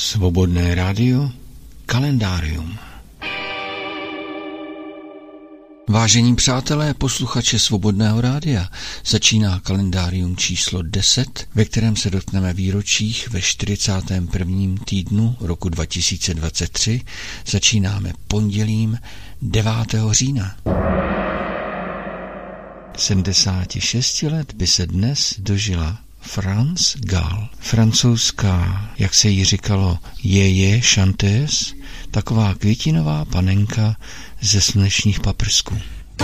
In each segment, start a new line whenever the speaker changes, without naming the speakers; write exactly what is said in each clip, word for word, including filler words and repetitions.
Svobodné rádio, kalendárium. Vážení přátelé, posluchače Svobodného rádia, začíná kalendárium číslo deset, ve kterém se dotkneme výročích ve čtyřicátém prvním týdnu roku dva tisíce dvacet tři. Začínáme pondělím devátého října. sedmdesáti šesti let by se dnes dožila France Gall, francouzská, jak se jí říkalo, Jeje Chanteuse, taková květinová panenka ze slunečních paprsků.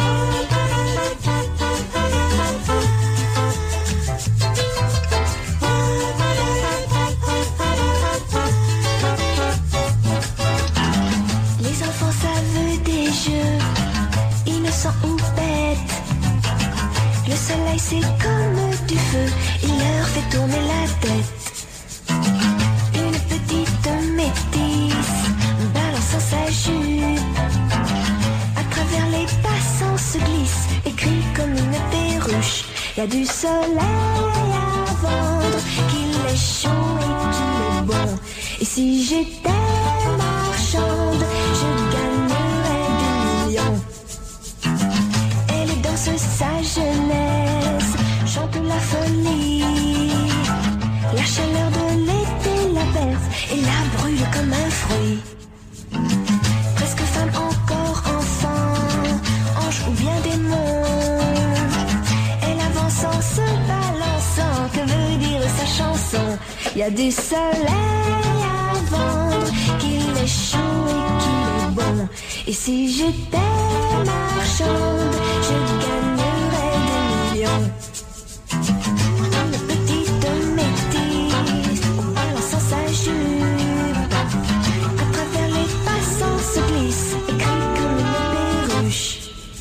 Les enfants savent des jeux, innocents ou bêtes. Le soleil c'est comme du feu, il leur fait tourner la tête. Une petite métisse balançant sa jupe, à travers les passants se glisse et crie comme une perruche. Y a du soleil à vendre, qu'il est chaud et qu'il est bon. Et si j'étais marchande, je gagnerais des millions. Elle est dans sa jeunesse, chante la folie. La chaleur de l'été la berce et la brûle comme un fruit. Presque femme, encore enfant, ange ou bien démon. Elle avance en se balançant, que veut dire sa chanson? Y a du soleil à vendre, qu'il est chaud et qu'il est bon. Et si j'étais marchande, je gagnerais des millions. Une petite métisse balançant sa jupe, à travers les passants se glisse et crie comme une perruche.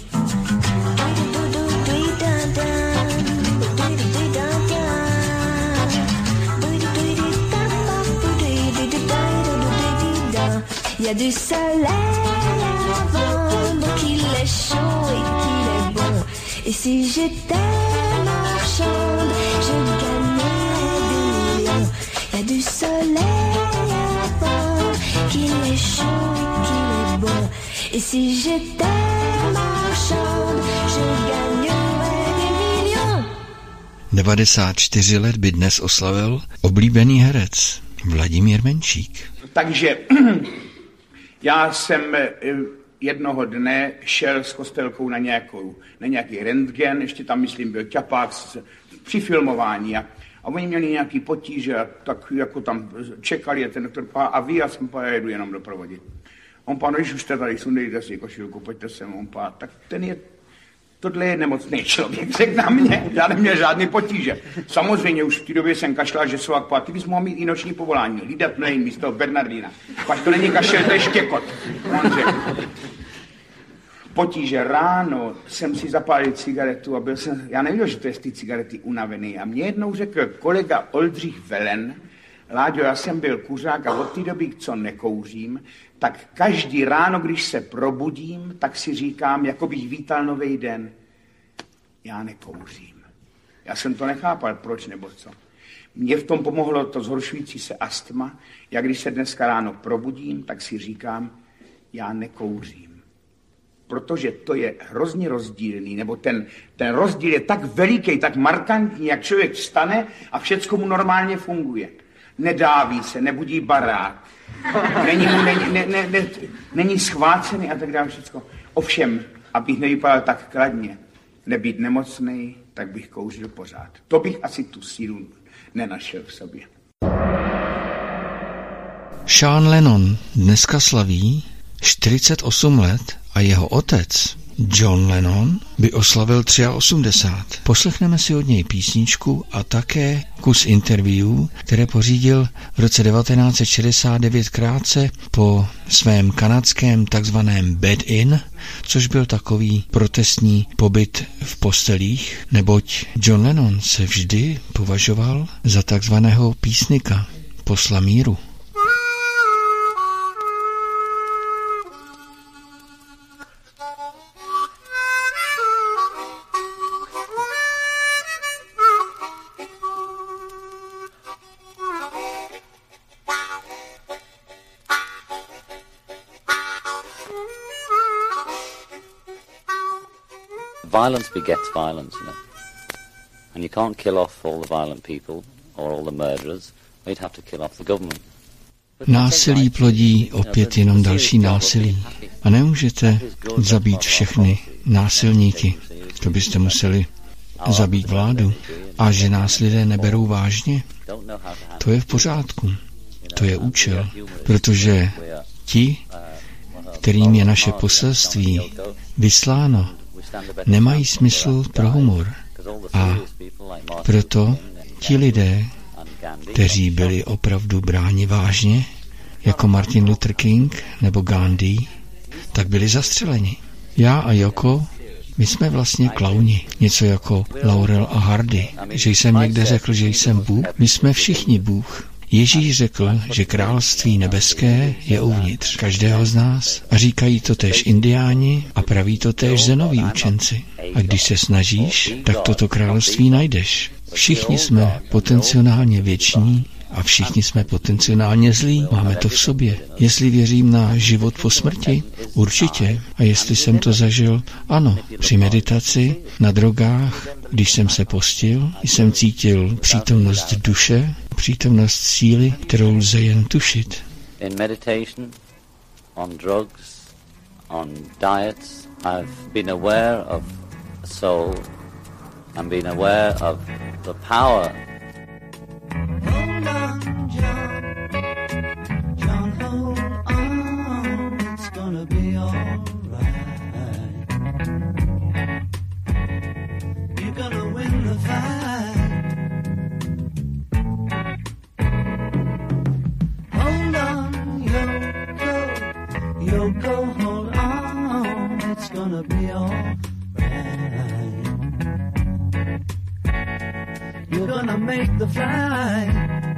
Il y a du soleil à vendre, qu'il est chaud et qu'il est bon. Et si j'étais marchande, je gagnerais des millions. Il y a du soleil à vendre, qu'il est chaud et qu'il est bon. Et si j'étais marchande, je gagnerais des millions.
devadesát čtyři let by dnes oslavil oblíbený herec Vladimír Menšík.
Takže já jsem jednoho dne šel s Kostelkou na, nějakou, na nějaký rentgen, ještě tam, myslím, byl ťapák při filmování a, a oni měli nějaký potíže a tak jako tam čekali a ten doktor pá, a vy, já jsem pá, já jedu jenom doprovodit. On pá, no když už jste tady, sundejte si košilku, pojďte sem, on pá, tak ten je, tohle je nemocný člověk, řekl na mě, já neměl žádný potíže. Samozřejmě už v té době jsem kašlal, že jsou akpá, ty bys mohl mít i noční povolání, hlídat mlejn místo Bernardína. Pak to není kašel, to je štěkot. On řekl. Potíže, ráno jsem si zapálil cigaretu a byl jsem, já nevěděl, že to je z té cigarety unavený. A mě jednou řekl kolega Oldřich Velen, Láďo, já jsem byl kuřák a od té doby, co nekouřím, tak každý ráno, když se probudím, tak si říkám, jako bych vítal nový den. Já nekouřím. Já jsem to nechápal, proč nebo co. Mně v tom pomohlo to zhoršující se astma. Já když se dneska ráno probudím, tak si říkám, já nekouřím. Protože to je hrozně rozdílný, nebo ten, ten rozdíl je tak veliký, tak markantní, jak člověk vstane a všecko mu normálně funguje. Nedáví se, nebudí barák, není, mu, není, ne, ne, ne, není schvácený a tak dále všecko. Ovšem, abych nevypadal tak kladně, nebýt nemocnej, tak bych kouřil pořád. To bych asi tu sílu nenašel v sobě.
Sean Lennon dneska slaví čtyřicet osm let a jeho otec John Lennon by oslavil osmdesát tři. Poslechneme si od něj písničku a také kus interview, které pořídil v roce devatenáct set šedesát devět krátce po svém kanadském takzvaném bed-in, což byl takový protestní pobyt v postelích, neboť John Lennon se vždy považoval za takzvaného písnika, posla míru.
violence begets violence, you know. And you can't kill off all the violent people or all the murderers. You'd have to kill off the government.
Násilí plodí opět jenom další násilí. A nemůžete zabít všechny násilníky. To byste museli zabít vládu. A že nás lidé neberou vážně, to je v pořádku. To je účel. Protože ti, kterým je naše poselství vysláno, nemají smysl pro humor. A proto ti lidé, kteří byli opravdu bráni vážně, jako Martin Luther King nebo Gandhi, tak byli zastřeleni. Já a Joko, my jsme vlastně klauni. Něco jako Laurel a Hardy. Že jsem někde řekl, že jsem Bůh, my jsme všichni Bůh. Ježíš řekl, že království nebeské je uvnitř každého z nás. A říkají to též indiáni a praví to též zenoví učenci. A když se snažíš, tak toto království najdeš. Všichni jsme potenciálně věční a všichni jsme potenciálně zlí. Máme to v sobě. Jestli věřím na život po smrti, určitě. A jestli jsem to zažil, ano. Při meditaci, na drogách, když jsem se postil, jsem cítil přítomnost duše, přítomnost síly, kterou lze jen tušit.
In meditation, on drugs, on diets, I've been aware of a soul and been aware of the power.
Hold on, John. John, hold on. It's gonna be alright. You're gonna win the fight. Hold on, Yoko. Yoko, hold on. It's gonna be alright. You're gonna make the flight.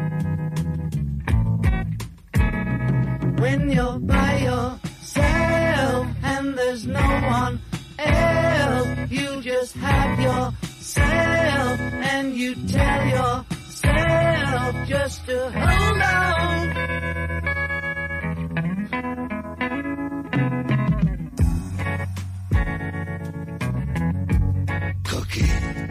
When you're by yourself and there's no one else, you just have yourself and you tell yourself just to hold on. Cookie.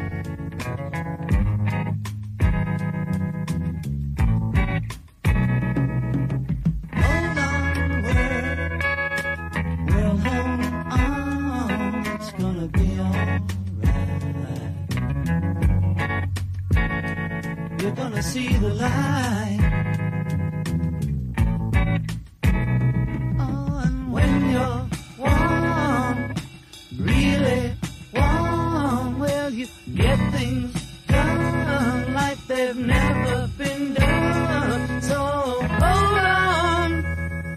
You're gonna see the light. Oh, and when you're warm, really warm, well, you get things done like they've never been done. So hold on.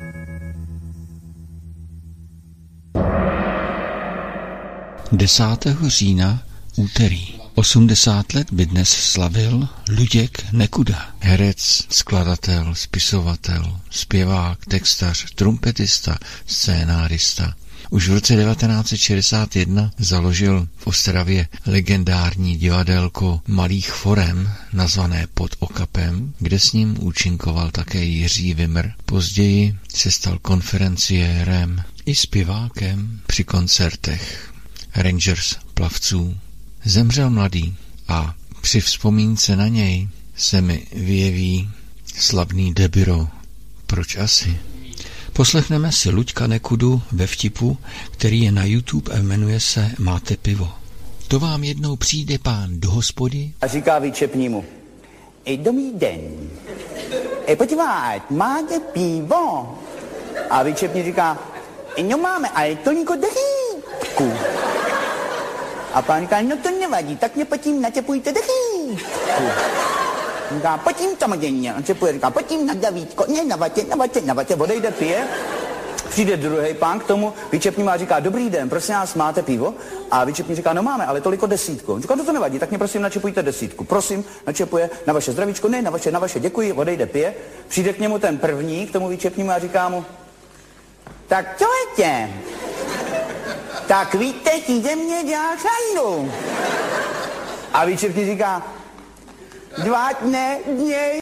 desátého října, úterý. osmdesát let by dnes slavil Luděk Nekuda. Herec, skladatel, spisovatel, zpěvák, textař, trumpetista, scénárista. Už v roce devatenáct set šedesát jedna založil v Ostravě legendární divadelko malých forem, nazvané Pod okapem, kde s ním účinkoval také Jiří Vimr. Později se stal konferenciérem i zpěvákem při koncertech Rangers plavců. Zemřel mladý a při vzpomínce na něj se mi vyjeví slavný Debiro. Proč asi? Poslechneme si Luďka Nekudu ve vtipu, který je na YouTube a jmenuje se Máte pivo. To vám jednou přijde pán do hospody
a říká výčepnímu: Ej, dobrý den. Ej, podívej, máte pivo? A výčepní říká: No máme, ale to niko dechítku. A pán říká: No to nevadí, tak mě potím natěpujte dechítku. Říká: Potím samozřejmě. On čepuje, říká: Potím na davítko. Ne, na vatě, na vatě, na vatě. Odejde, pije. Přijde druhý pán k tomu výčepnímu a říká: Dobrý den, prosím vás, máte pivo? A výčepní říká: No máme, ale toliko desítku. On říká: No to nevadí, tak mě prosím načepujte desítku. Prosím, načepuje: Na vaše zdravíčko. Ne, na vaše, na vaše, děkuji. Odejde, pije. Přijde k němu ten první, k tomu výčepnímu a říká mu: Tak čojete, tak víte, tí ze mě dělá šandu. A výčepní říká: Dva dne, dněj.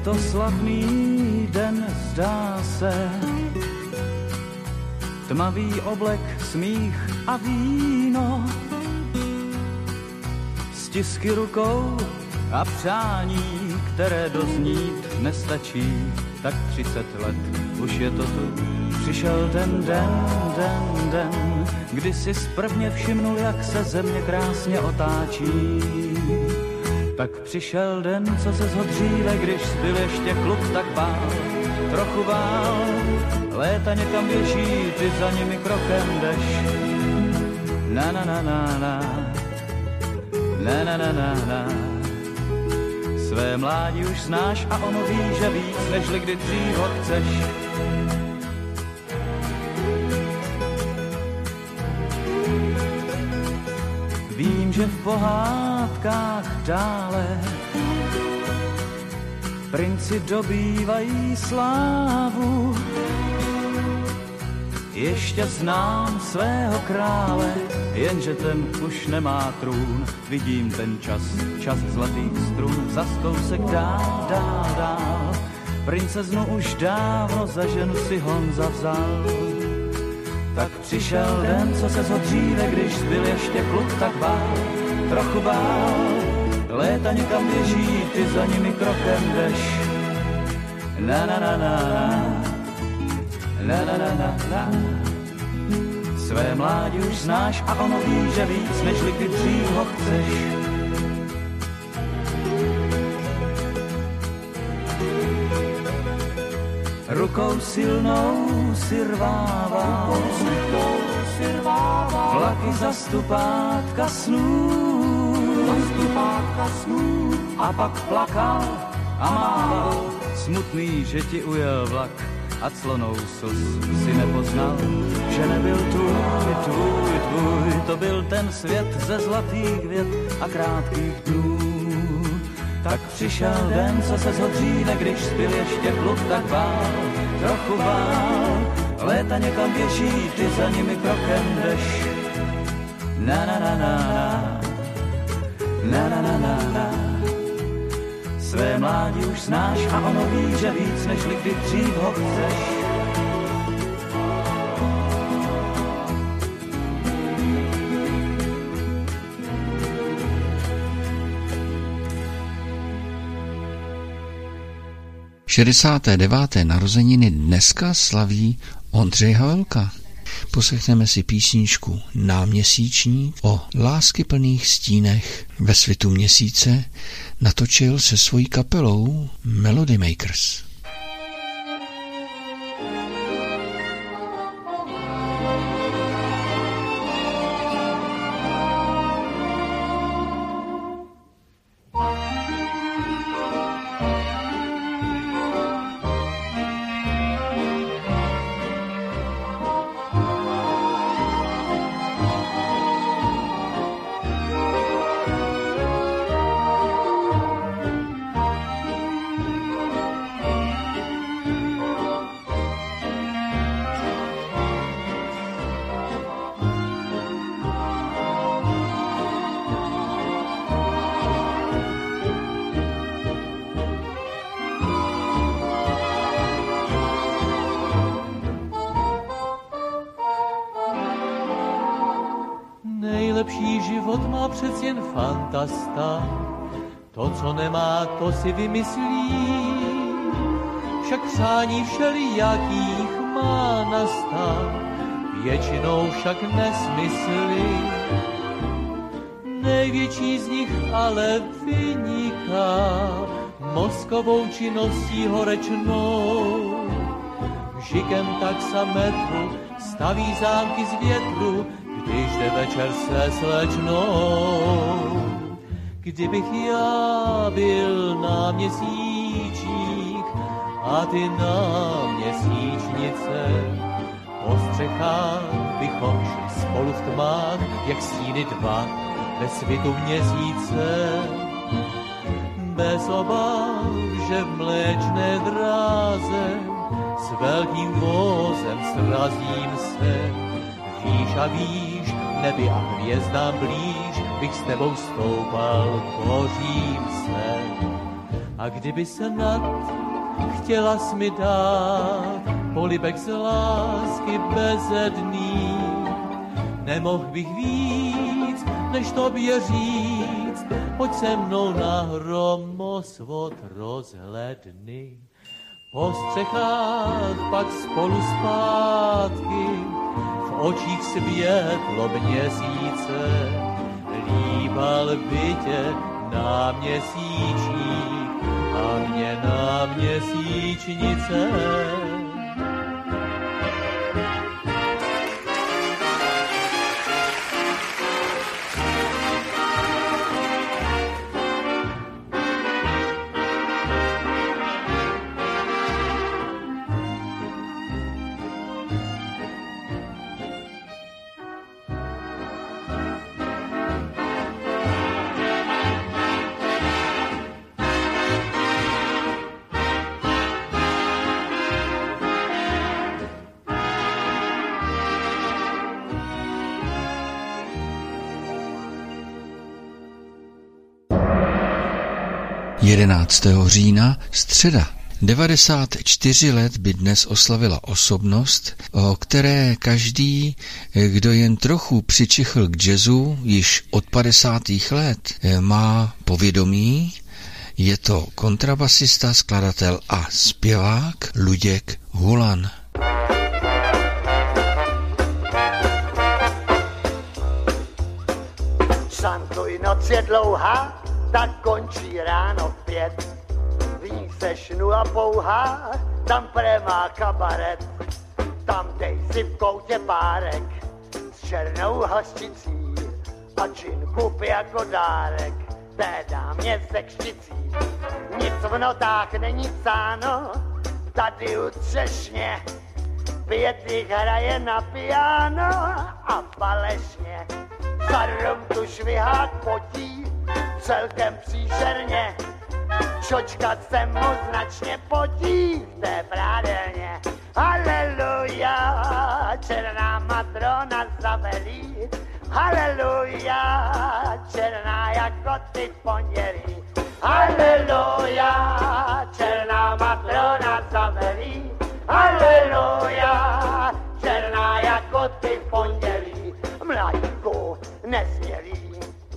to slavný den, zdá se. Tmavý oblek, smích a víno, stisky rukou a přání, které doznít nestačí. Tak třicet let už je to tu. Přišel ten den, den, den, kdy si sprvně všimnul, jak se země krásně otáčí. Tak přišel den, co se zho dříve, když byl ještě kluk, tak bál, trochu bál. Léta někam běží, ty za nimi krokem jdeš. Na na na na na, na na na na na. Své mládí už znáš a ono ví, že víc, nežli kdy dřív ho chceš. Vím, že v pohádkách dále princi dobývají slávu. Ještě znám svého krále, jenže ten už nemá trůn. Vidím ten čas, čas zlatých strun, zas kousek dál, dál, dál. Princeznu už dávno za ženu si Honza vzal. Tak přišel den, co se zho dříve, když byl ještě kluk, tak bál, trochu bál. Léta někam běží, ty za nimi krokem jdeš. Na na na na na, na na na na na. Své mládí už znáš a ono ví, že víc, nežli kdy dřív ho chceš. Rukou silnou si rvával vlaky zastupátka snů, a pak plakal a mával, smutný, že ti ujel vlak a clonou slz si nepoznal, že nebyl tvůj, tvůj, tvůj, to byl ten svět ze zlatých vět a krátkých dnů. Tak přišel den, co se zho dříve, když byl ještě kluk, tak bál, trochu bál. Léta někam běží, ty za nimi krokem jdeš. Na na na na na, na na na na na. Své mládí už znáš a ono ví, že víc, nežli kdy dřív ho chceš.
šedesáté deváté narozeniny dneska slaví Ondřej Havelka. Poslechneme si písničku Náměsíčník o láskyplných stínech. Ve svitu měsíce natočil se svojí kapelou Melody Makers.
Nejlepší život má přec jen fantasta, to, co nemá, to si vymyslí. Však přání všelijakých má nastat, většinou však nesmysly. Největší z nich ale vyniká mozkovou činností horečnou. Žikem taxametru staví zámky z větru, když jde večer se slečnou. Kdybych já byl náměsíčník a ty náměsíčnice, po střechách bychom šli spolu v tmách, jak stíny dva ve svitu měsíce. Bez obav, že v mléčné dráze s velkým vozem srazím se. Víš a víš, nebi a hvězdám blíž, bych s tebou stoupal, bořím se. A kdyby snad chtěla jsi mi dát polibek z lásky bezedný, nemohl bych víc, než tobě říct, pojď se mnou na hromosvod rozhledny. Po střechách pak spolu zpátky, v očích světlo měsíce, líbal by tě na měsíčník a mě na měsíčnice.
jedenáctého října, středa. devadesát čtyři let by dnes oslavila osobnost, o které každý, kdo jen trochu přičichl k jazzu již od padesátých let, má povědomí. Je to kontrabasista, skladatel a zpěvák Luděk Hulan.
Šantuj, noc je dlouhá, tak končí ráno v pět. V ní seš nula pouhá, tam premá kabaret. Tam dej si v koutě párek s černou hořčicí a džin kup jako dárek té dámě se křticí. Nic v notách není psáno, tady u třešně Pětik hraje na piano a falešně. Za rum tu švihák potí celkem příšerně. Čočkat se mu značně potí v té prádelně. Haleluja, černá matrona zavelí. Haleluja, černá jako ty pondělí. Haleluja, černá matrona zavelí. Haleluja, černá jako ty pondělí. Mladíku nesmělý.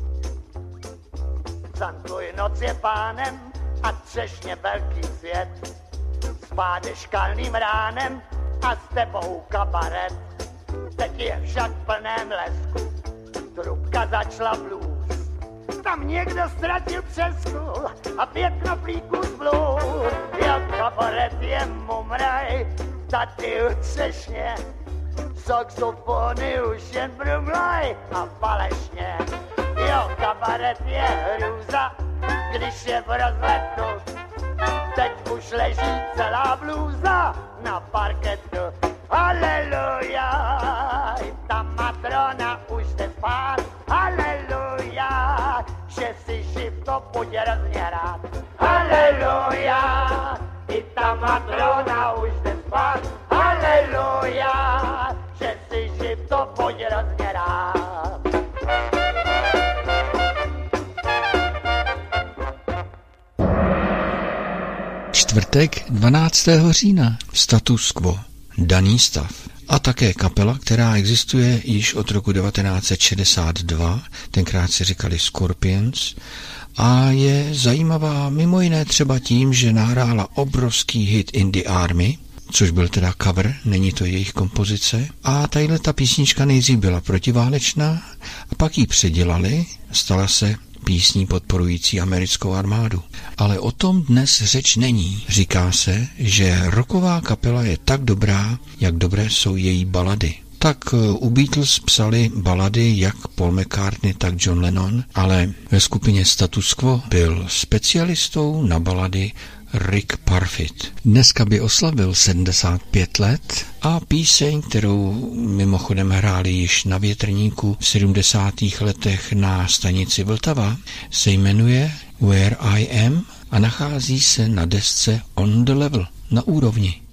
Santuj, noc je pánem a třešně velký svět. Spáde škalným ránem a s tebou kabaret. Teď je však v plném lesku, trubka začala blues. Tam někdo ztratil přesku a pět knoflíků z blues. Jak kabaret je mumraj, tady u třešně. Saxofony už jen brumlaj a falešně. Jo, kabaret je hrůza, když je v rozletu. Teď už leží celá blůza na parketu. Haleluja, i ta matrona už jde spát. Haleluja, že si živ to buď hrozně rád. Haleluja, i ta matrona už jde spát. Haleluja, že si živ to buď hrozně rád.
Čtvrtek dvanáctého října. Status quo. Daný stav. A také kapela, která existuje již od roku devatenáct set šedesát dva, tenkrát si říkali Scorpions, a je zajímavá mimo jiné třeba tím, že nahrála obrovský hit In the Army, což byl teda cover, není to jejich kompozice. A tadyhle ta písnička nejdřív byla protiválečná a pak ji předělali, stala se písní podporující americkou armádu. Ale o tom dnes řeč není. Říká se, že rocková kapela je tak dobrá, jak dobré jsou její balady. Tak u Beatles psali balady jak Paul McCartney, tak John Lennon, ale ve skupině Status Quo byl specialistou na balady Rick Parfitt. Dneska by oslavil sedmdesát pět let a píseň, kterou mimochodem hráli již na Větrníku v sedmdesátých letech na stanici Vltava, se jmenuje Where I Am a nachází se na desce On the Level, na úrovni.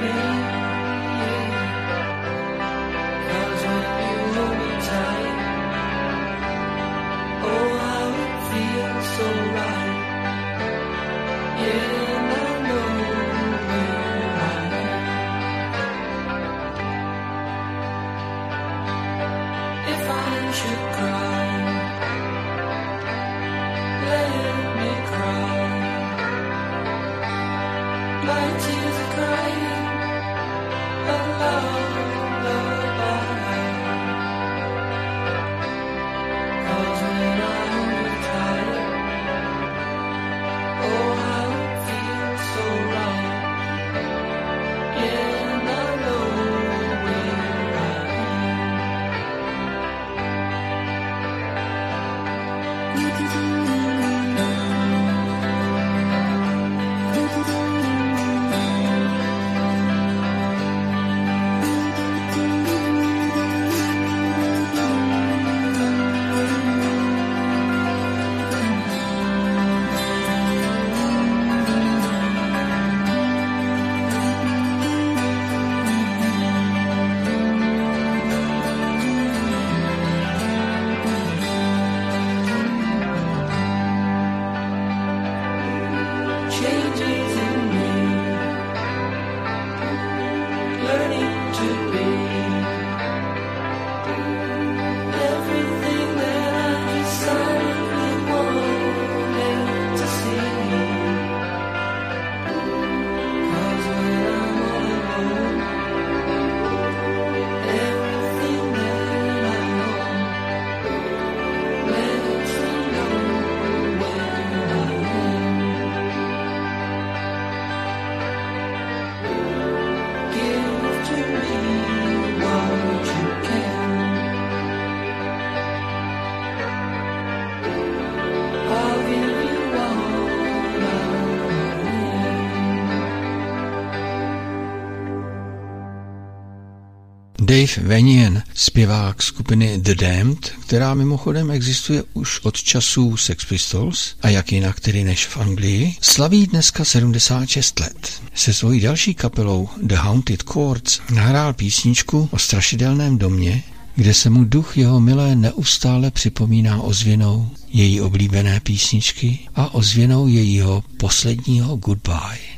Dave Vanian, zpěvák skupiny The Damned, která mimochodem existuje už od časů Sex Pistols a jak jinak tedy než v Anglii, slaví dneska sedmdesát šest let. Se svojí další kapelou The Haunted Chords nahrál písničku o strašidelném domě, kde se mu duch jeho milé neustále připomíná ozvěnou její oblíbené písničky a ozvěnou jejího posledního goodbye.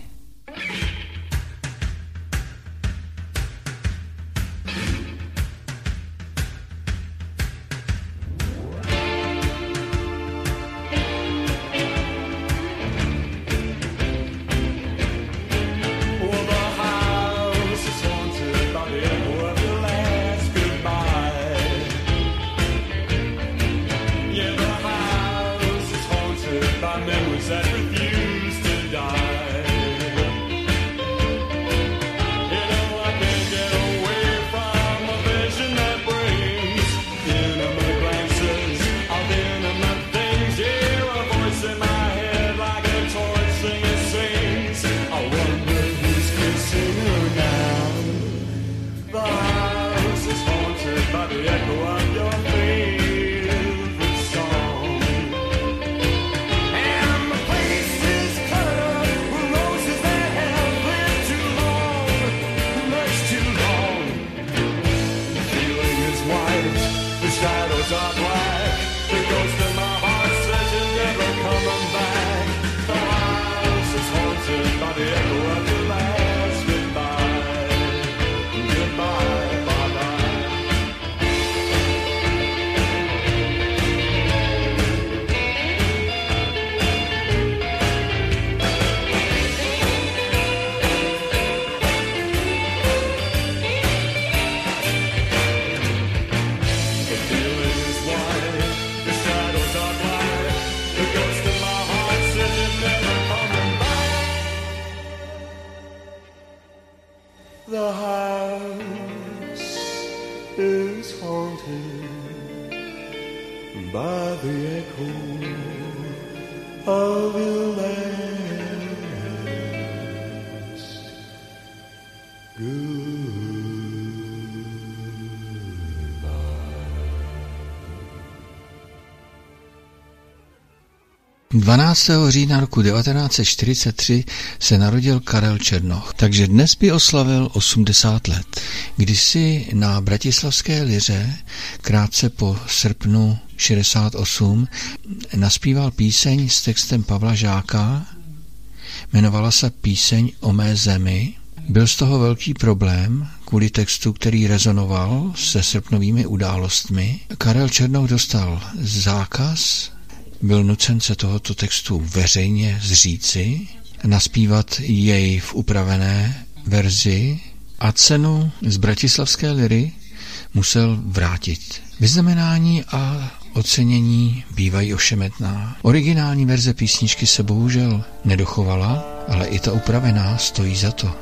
dvanáctého října roku devatenáct set čtyřicet tři se narodil Karel Černoch, takže dnes by oslavil osmdesát let. Kdysi na Bratislavské liře krátce po srpnu šedesát osm naspíval píseň s textem Pavla Žáka, jmenovala se Píseň o mé zemi. Byl z toho velký problém kvůli textu, který rezonoval se srpnovými událostmi. Karel Černoch dostal zákaz, byl nucen se tohoto textu veřejně zříci, naspívat jej v upravené verzi a cenu z Bratislavské liry musel vrátit. Vyznamenání a ocenění bývají ošemetná. Originální verze písničky se bohužel nedochovala, ale i ta upravená stojí za to.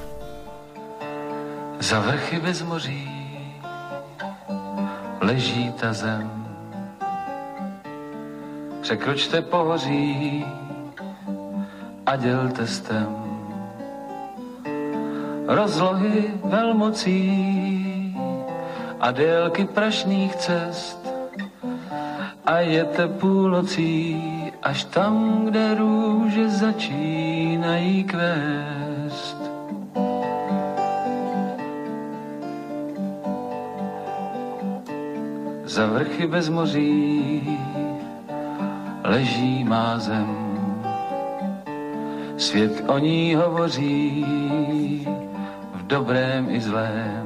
Za vrchy bez moří leží ta zem. Překročte pohoří a dělte stem. Rozlohy velmocí a délky prašných cest a jete půlnocí až tam, kde růže začínají kvést. Za vrchy bez moří leží má zem. Svět o ní hovoří v dobrém i zlém.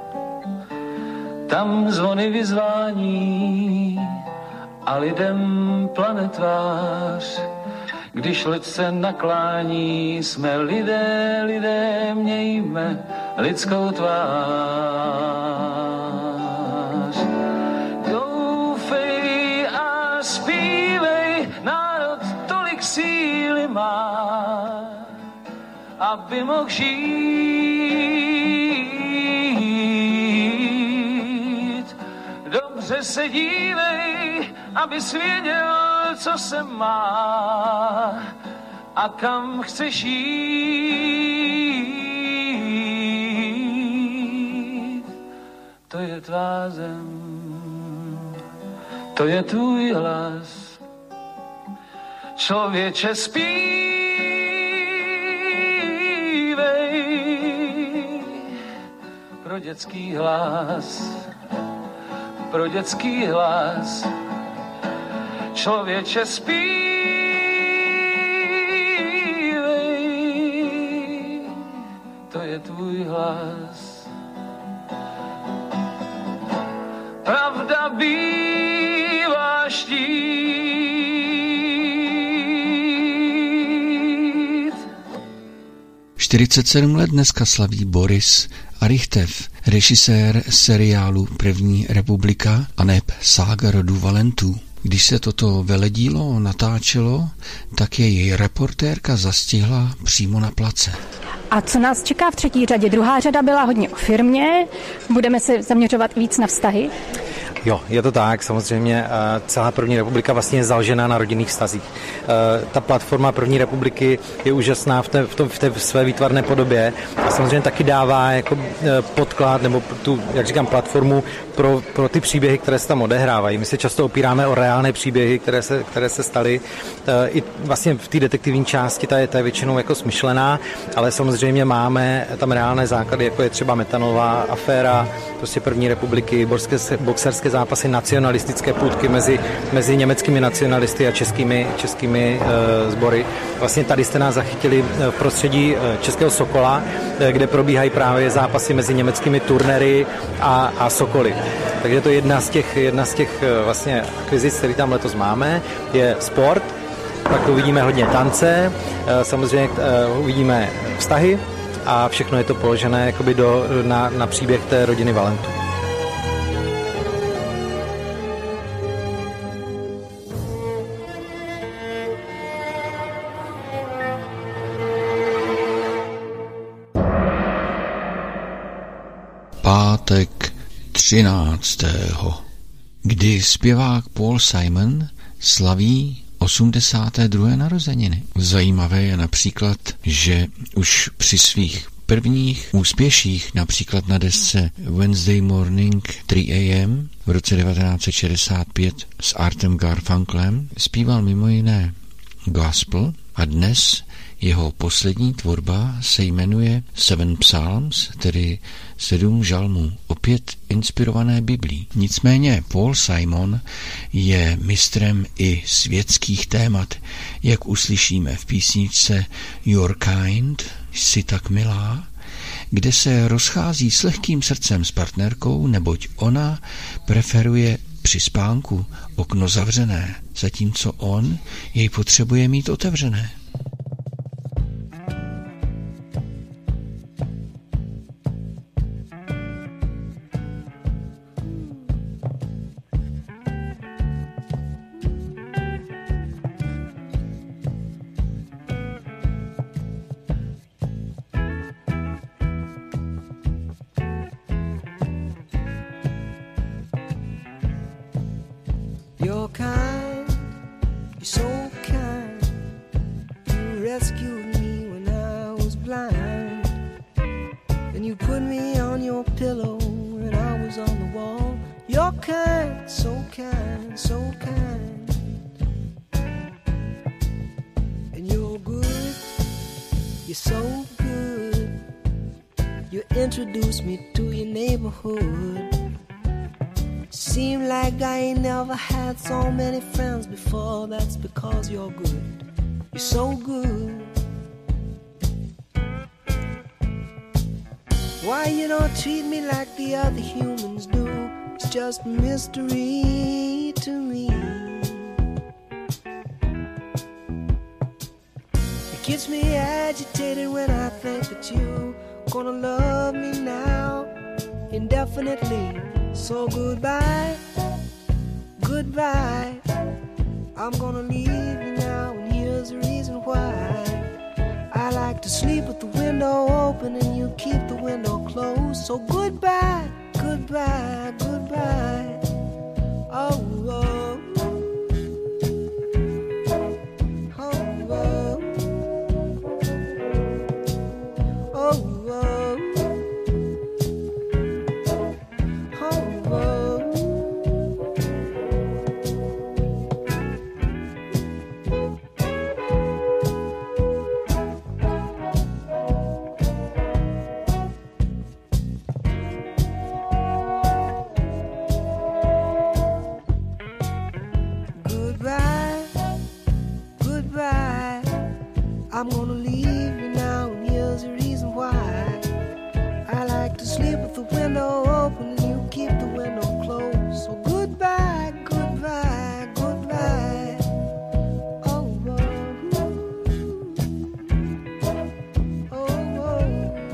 Tam zvony vyzvání a lidem plane tvář. Když lid se naklání, jsme lidé, lidé, mějme lidskou tvář. Doufej a zpívej, národ tolik síly má, aby mohl žít. Dobře se dívej, abys věděl, co se má a kam chceš jít. To je tvá zem, to je tvůj hlas. Člověče, zpívej pro dětský hlas, pro dětský hlas. Člověče, zpívej, to je tvůj hlas. Pravda bývá štít.
čtyřicet sedm let dneska slaví Boris Arychtev, režisér seriálu První republika a neb Sága rodu Valentů. Když se toto veledílo natáčelo, tak jej reportérka zastihla přímo na place.
A co nás čeká v třetí řadě? Druhá řada byla hodně o firmě, budeme se zaměřovat víc na vztahy?
Jo, je to tak, samozřejmě celá První republika vlastně je založená na rodinných vztazích. Ta platforma První republiky je úžasná v té, v tom, v té své výtvarné podobě a samozřejmě taky dává jako podklad nebo tu, jak říkám, platformu pro, pro ty příběhy, které se tam odehrávají. My se často opíráme o reálné příběhy, které se, které se staly. I vlastně v té detektivní části ta je, ta je většinou jako smyšlená, ale samozřejmě máme tam reálné základy, jako je třeba metanolová aféra, prostě První republiky, boxerské, boxerské zápasy, nacionalistické půtky mezi, mezi německými nacionalisty a českými, českými e, sbory. Vlastně tady jste nás zachytili v prostředí českého Sokola, kde probíhají právě zápasy mezi německými turnery a, a Sokoly. Takže to je jedna z těch, jedna z těch vlastně akvizic, které tam letos máme, je sport, pak uvidíme hodně tance, samozřejmě uvidíme vztahy a všechno je to položené jakoby do, na, na příběh té rodiny Valentů.
Pátek třináctého kdy zpěvák Paul Simon slaví osmdesáté druhé narozeniny. Zajímavé je například, že už při svých prvních úspěších, například na desce Wednesday Morning tři a m v roce devatenáct set šedesát pět s Artem Garfunklem, zpíval mimo jiné Gospel a dnes jeho poslední tvorba se jmenuje Seven Psalms, tedy sedm žalmů, opět inspirované Biblí. Nicméně Paul Simon je mistrem i světských témat, jak uslyšíme v písničce Your Kind, jsi tak milá, kde se rozchází s lehkým srdcem s partnerkou, neboť ona preferuje při spánku okno zavřené, zatímco on jej potřebuje mít otevřené.
You're kind, you're so kind. You rescued me when I was blind. And you put me on your pillow when I was on the wall. You're kind, so kind, so kind. And you're good, you're so good. You introduced me to your neighborhood. Seem like I ain't never had so many friends before. That's because you're good. You're so good. Why you don't treat me like the other humans do? It's just a mystery to me. It gets me agitated when I think that you're gonna love me now indefinitely. So goodbye, goodbye. I'm gonna leave you now, and here's the reason why. I like to sleep with the window open and you keep the window closed. So goodbye, goodbye, goodbye. Oh, oh. Oh, oh. Oh, oh. I'm gonna leave you now, and here's the reason why. I like to sleep with the window open and you keep the window closed. So goodbye, goodbye, goodbye. Oh, oh, oh, oh.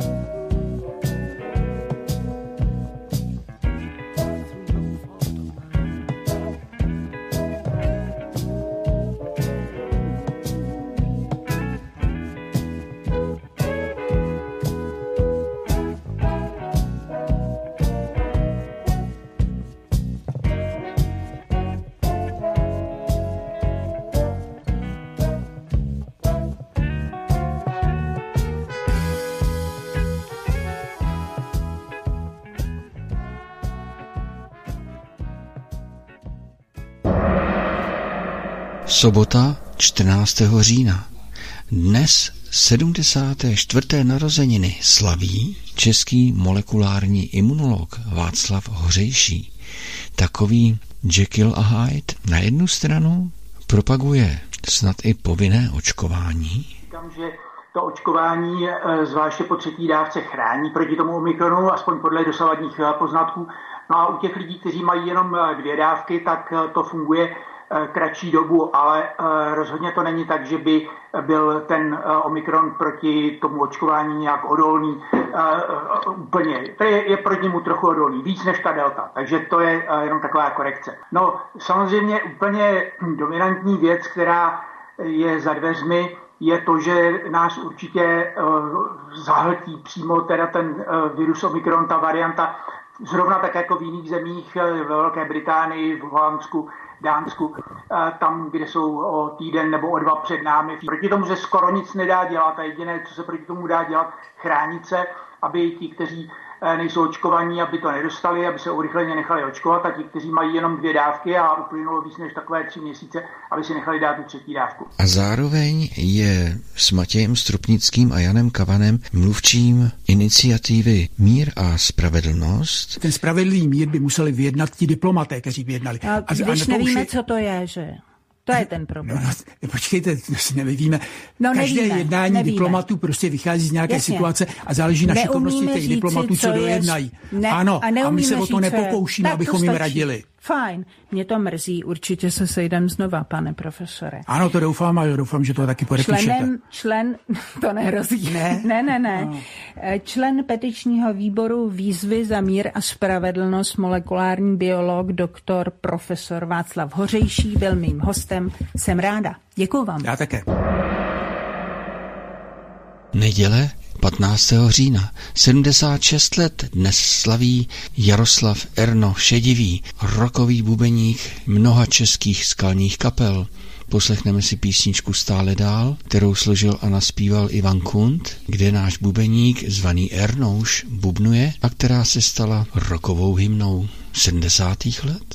Sobota čtrnáctého října. Dnes sedmdesáté čtvrté narozeniny slaví český molekulární imunolog Václav Hořejší. Takový Jekyll a Hyde. Na jednu stranu propaguje snad i povinné očkování.
Říkám, že to očkování zvláště po třetí dávce chrání proti tomu omikronu, aspoň podle dosavadních poznatků. No a u těch lidí, kteří mají jenom dvě dávky, tak to funguje kratší dobu, ale rozhodně to není tak, že by byl ten omikron proti tomu očkování nějak odolný úplně. To je, je proti němu trochu odolný, víc než ta delta, takže to je jenom taková korekce. No samozřejmě úplně dominantní věc, která je za dveřmi, je to, že nás určitě zahltí přímo teda ten virus omikron, ta varianta, zrovna tak jako v jiných zemích, ve Velké Británii, v Holandsku, Dánsku, tam, kde jsou o týden nebo o dva před námi. Proti tomu se skoro nic nedá dělat a jediné, co se proti tomu dá dělat, chránit se, aby ti, kteří nejsou očkovaní, aby to nedostali, aby se urychleně nechali očkovat, a ti, kteří mají jenom dvě dávky a uplynulo víc než takové tři měsíce, aby si nechali dát tu třetí dávku.
A zároveň je s Matějem Stropnickým a Janem Kavanem mluvčím iniciativy Mír a spravedlnost.
Ten spravedlivý mír by museli vyjednat ti diplomaté, kteří vyjednali.
A, a když a nevíme, je... co to je, že... To je ten problém.
No, no, počkejte, to si nevíme.
No,
Každé
nevíme,
jednání
nevíme.
diplomatů prostě vychází z nějaké
Jasně.
situace a záleží na šikovnosti těch diplomatů, co dojednají.
Ne,
ano, a,
a
my se o to nepokoušíme,
tak
abychom
to
jim radili.
Fajn, mě to mrzí, určitě se sejdem znova, pane profesore.
Ano, to doufám a doufám, že to taky podepíšete.
Členem, člen, to nehrozí.
Ne?
Ne, ne, ne. No. Člen petičního výboru Výzvy za mír a spravedlnost, molekulární biolog, doktor profesor Václav Hořejší byl mým hostem. Jsem ráda. Děkuju vám.
Já také.
Neděle patnáctého října, sedmdesát šest let dnes slaví Jaroslav Erno Šedivý, rockový bubeník mnoha českých skalních kapel. Poslechneme si písničku Stále dál, kterou složil a naspíval Ivan Kunt, kde náš bubeník zvaný Ernouš bubnuje a která se stala rockovou hymnou sedmdesátých let.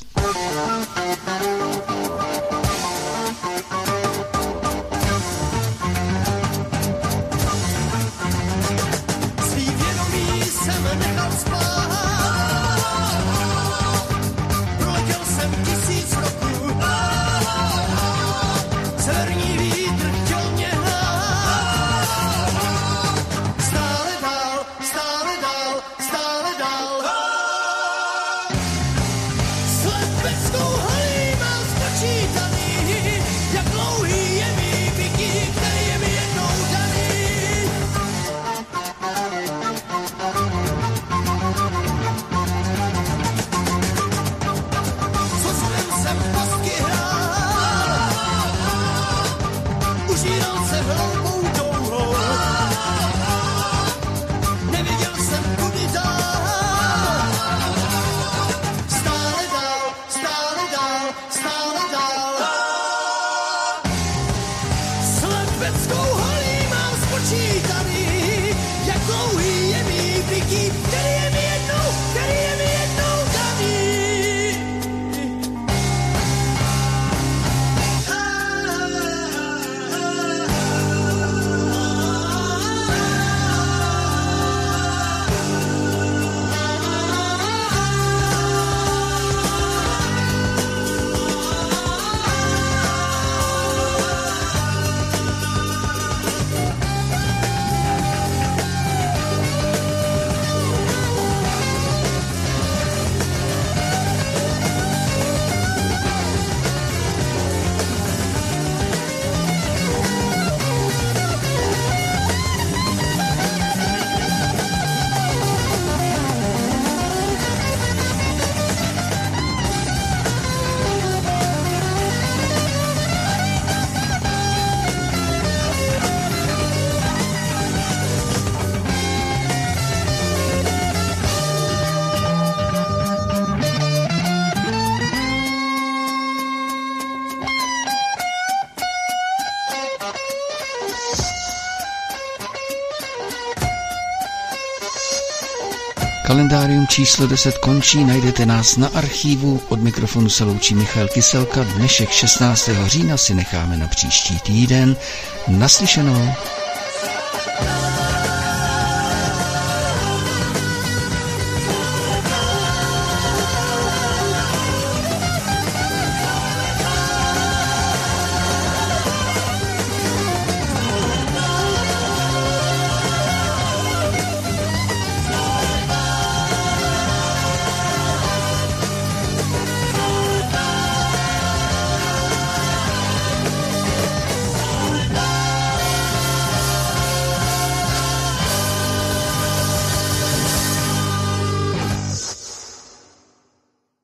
Kalendárium číslo deset končí, najdete nás na archívu, od mikrofonu se loučí Michal Kyselka, dnešek šestnáctého října si necháme na příští týden. Naslyšenou.